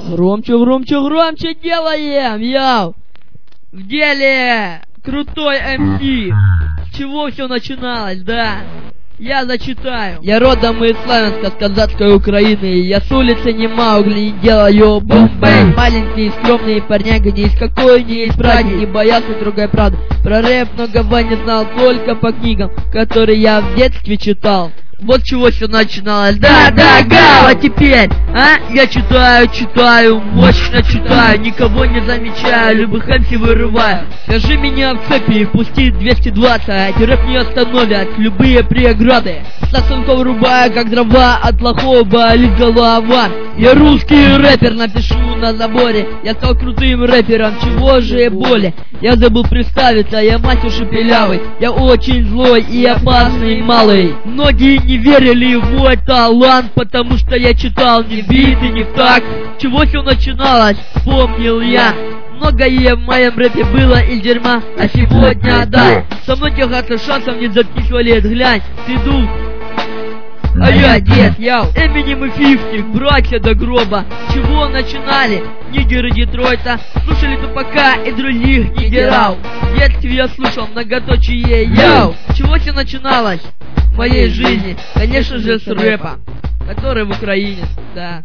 Громче, громче, громче делаем, яу! В деле крутой МС. С чего все начиналось, да? Я зачитаю. Я родом из Славянска, с казацкой Украины. Я с улицы не Маугли, не делаю бомбей. Маленький, скромный парняга, ни из какой, ни из Праги. Не боялся другой правды. Про рэп многого не знал, только по книгам, которые я в детстве читал. Вот чего все начиналось. Да, гал, а теперь, я читаю, мощно читаю, никого не замечаю, любых МС вырываю. Скажи меня в цепи, пусти 220, рэп не остановят любые преграды. Сосунков рубаю, как дрова, от плохого болит голова. Я русский рэпер, напишу на заборе. Я стал крутым рэпером, чего же боли? Я забыл представиться, я мать уж пилявый. Я очень злой и опасный малый. Многие не верили в мой талант, потому что я читал не бит и не так. Чего все начиналось, вспомнил я. Многое в моем рэпе было и дерьма, а сегодня да. Со мной тягаться шансом не записывали, глянь, ты дух. А я дед, яу, Эминем и 50, братья до гроба. Чего начинали? Нигеры Детройта, слушали Тупака и других нигеров. В детстве я слушал многоточие, яу. Чего все начиналось в моей жизни? Конечно же с рэпа, который в Украине, да.